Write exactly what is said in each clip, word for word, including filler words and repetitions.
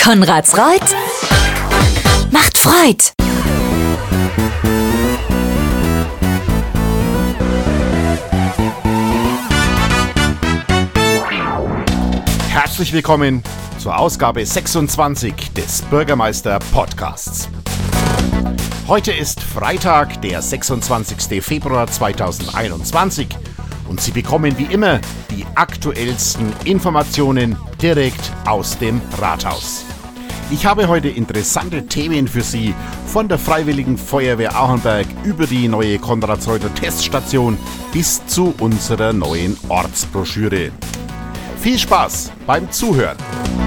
Konrads Reut macht Freud. Herzlich willkommen zur Ausgabe sechsundzwanzig des Bürgermeister Podcasts. Heute ist Freitag, der sechsundzwanzigster Februar zweitausendeinundzwanzig und Sie bekommen wie immer die aktuellsten Informationen direkt aus dem Rathaus. Ich habe heute interessante Themen für Sie, von der Freiwilligen Feuerwehr Auenberg über die neue Konrads-Reuter-Teststation bis zu unserer neuen Ortsbroschüre. Viel Spaß beim Zuhören!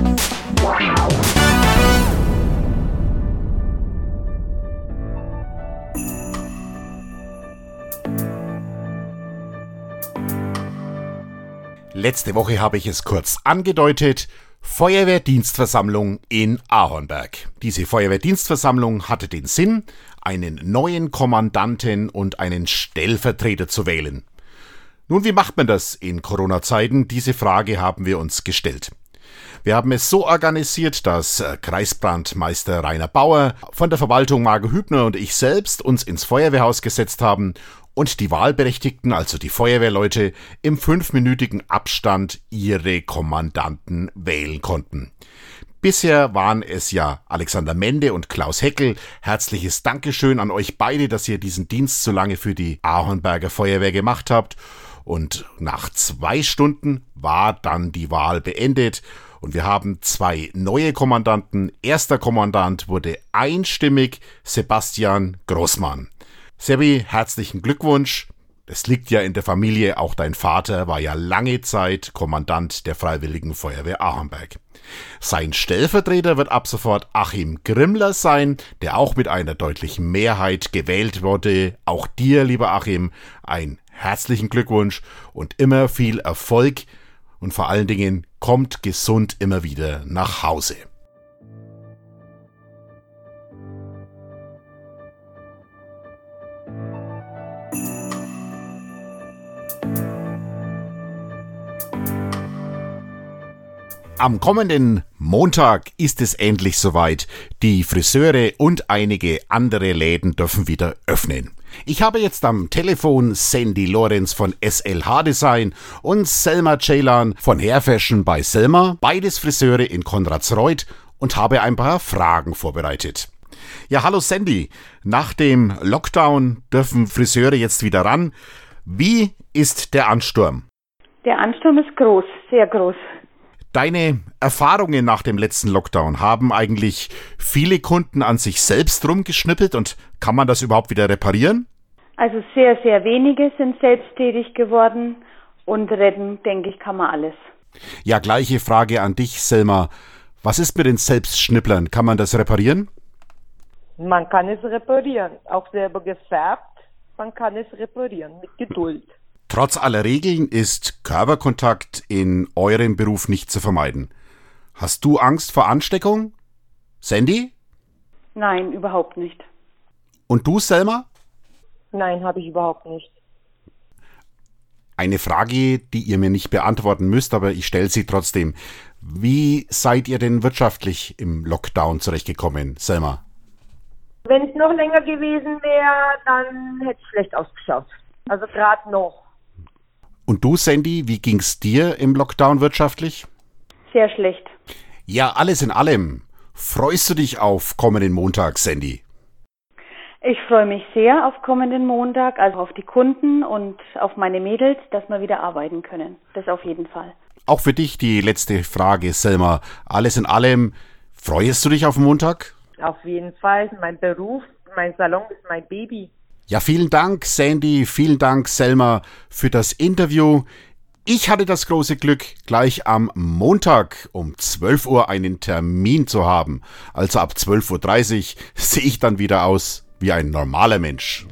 Letzte Woche habe ich es kurz angedeutet: Feuerwehrdienstversammlung in Auenberg. Diese Feuerwehrdienstversammlung hatte den Sinn, einen neuen Kommandanten und einen Stellvertreter zu wählen. Nun, wie macht man das in Corona-Zeiten? Diese Frage haben wir uns gestellt. Wir haben es so organisiert, dass Kreisbrandmeister Rainer Bauer von der Verwaltung Margot Hübner und ich selbst uns ins Feuerwehrhaus gesetzt haben und die Wahlberechtigten, also die Feuerwehrleute, im fünfminütigen Abstand ihre Kommandanten wählen konnten. Bisher waren es ja Alexander Mende und Klaus Heckel. Herzliches Dankeschön an euch beide, dass ihr diesen Dienst so lange für die Auenberger Feuerwehr gemacht habt. Und nach zwei Stunden war dann die Wahl beendet und wir haben zwei neue Kommandanten. Erster Kommandant wurde einstimmig Sebastian Großmann. Sebi, herzlichen Glückwunsch. Es liegt ja in der Familie, auch dein Vater war ja lange Zeit Kommandant der Freiwilligen Feuerwehr Auenberg. Sein Stellvertreter wird ab sofort Achim Grimmler sein, der auch mit einer deutlichen Mehrheit gewählt wurde. Auch dir, lieber Achim, ein herzlichen Glückwunsch und immer viel Erfolg und vor allen Dingen kommt gesund immer wieder nach Hause. Am kommenden Montag ist es endlich soweit. Die Friseure und einige andere Läden dürfen wieder öffnen. Ich habe jetzt am Telefon Sandy Lorenz von S L H Design und Selma Ceylan von Hair Fashion bei Selma, beides Friseure in Konradsreuth, und habe ein paar Fragen vorbereitet. Ja, hallo Sandy. Nach dem Lockdown dürfen Friseure jetzt wieder ran. Wie ist der Ansturm? Der Ansturm ist groß, sehr groß. Deine Erfahrungen nach dem letzten Lockdown, haben eigentlich viele Kunden an sich selbst rumgeschnippelt und kann man das überhaupt wieder reparieren? Also sehr, sehr wenige sind selbsttätig geworden und retten, denke ich, kann man alles. Ja, gleiche Frage an dich, Selma. Was ist mit den Selbstschnipplern? Kann man das reparieren? Man kann es reparieren, auch selber gefärbt. Man kann es reparieren mit Geduld. Trotz aller Regeln ist Körperkontakt in eurem Beruf nicht zu vermeiden. Hast du Angst vor Ansteckung? Sandy? Nein, überhaupt nicht. Und du, Selma? Nein, habe ich überhaupt nicht. Eine Frage, die ihr mir nicht beantworten müsst, aber ich stelle sie trotzdem. Wie seid ihr denn wirtschaftlich im Lockdown zurechtgekommen, Selma? Wenn es noch länger gewesen wäre, dann hätte es schlecht ausgeschaut. Also gerade noch. Und du, Sandy, wie ging's dir im Lockdown wirtschaftlich? Sehr schlecht. Ja, alles in allem. Freust du dich auf kommenden Montag, Sandy? Ich freue mich sehr auf kommenden Montag, also auf die Kunden und auf meine Mädels, dass wir wieder arbeiten können. Das auf jeden Fall. Auch für dich die letzte Frage, Selma. Alles in allem, freust du dich auf Montag? Auf jeden Fall. Mein Beruf, mein Salon ist mein Baby. Ja, vielen Dank, Sandy, vielen Dank, Selma, für das Interview. Ich hatte das große Glück, gleich am Montag um zwölf Uhr einen Termin zu haben. Also ab zwölf Uhr dreißig sehe ich dann wieder aus wie ein normaler Mensch.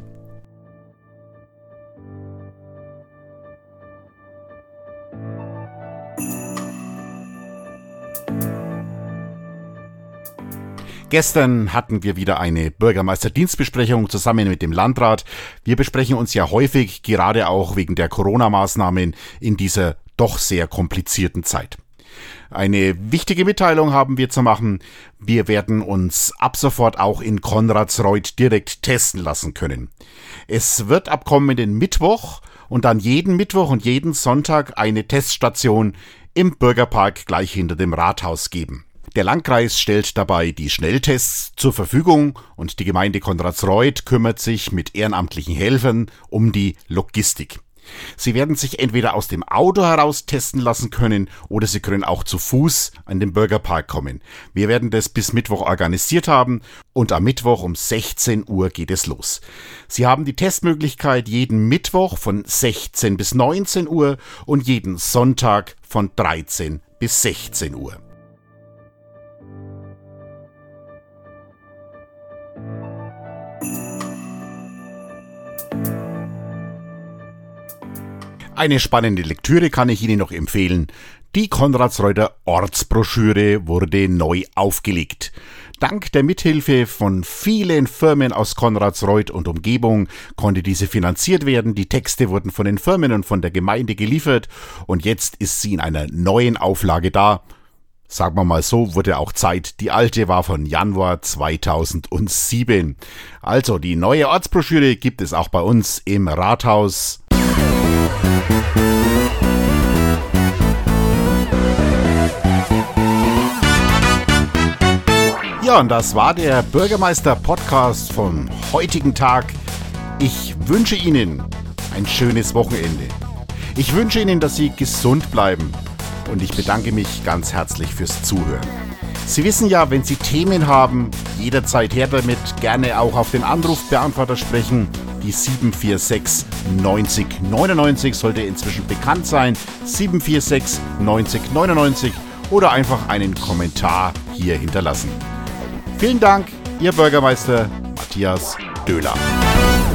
Gestern hatten wir wieder eine Bürgermeisterdienstbesprechung zusammen mit dem Landrat. Wir besprechen uns ja häufig, gerade auch wegen der Corona-Maßnahmen in dieser doch sehr komplizierten Zeit. Eine wichtige Mitteilung haben wir zu machen. Wir werden uns ab sofort auch in Konradsreuth direkt testen lassen können. Es wird ab kommenden Mittwoch und dann jeden Mittwoch und jeden Sonntag eine Teststation im Bürgerpark gleich hinter dem Rathaus geben. Der Landkreis stellt dabei die Schnelltests zur Verfügung und die Gemeinde Konradsreuth kümmert sich mit ehrenamtlichen Helfern um die Logistik. Sie werden sich entweder aus dem Auto heraus testen lassen können oder Sie können auch zu Fuß an den Bürgerpark kommen. Wir werden das bis Mittwoch organisiert haben und am Mittwoch um sechzehn Uhr geht es los. Sie haben die Testmöglichkeit jeden Mittwoch von sechzehn bis neunzehn Uhr und jeden Sonntag von dreizehn bis sechzehn Uhr. Eine spannende Lektüre kann ich Ihnen noch empfehlen. Die Konradsreuther Ortsbroschüre wurde neu aufgelegt. Dank der Mithilfe von vielen Firmen aus Konradsreuth und Umgebung konnte diese finanziert werden. Die Texte wurden von den Firmen und von der Gemeinde geliefert und jetzt ist sie in einer neuen Auflage da. Sagen wir mal so, wurde auch Zeit. Die alte war von Januar zweitausendsieben. Also die neue Ortsbroschüre gibt es auch bei uns im Rathaus. Ja, und das war der Bürgermeister-Podcast vom heutigen Tag. Ich wünsche Ihnen ein schönes Wochenende. Ich wünsche Ihnen, dass Sie gesund bleiben. Und ich bedanke mich ganz herzlich fürs Zuhören. Sie wissen ja, wenn Sie Themen haben, jederzeit her damit, gerne auch auf den Anrufbeantworter sprechen. Die sieben vier sechs neunzig neunundneunzig sollte inzwischen bekannt sein. sieben vier sechs neunzig neunundneunzig oder einfach einen Kommentar hier hinterlassen. Vielen Dank, Ihr Bürgermeister Matthias Döhler.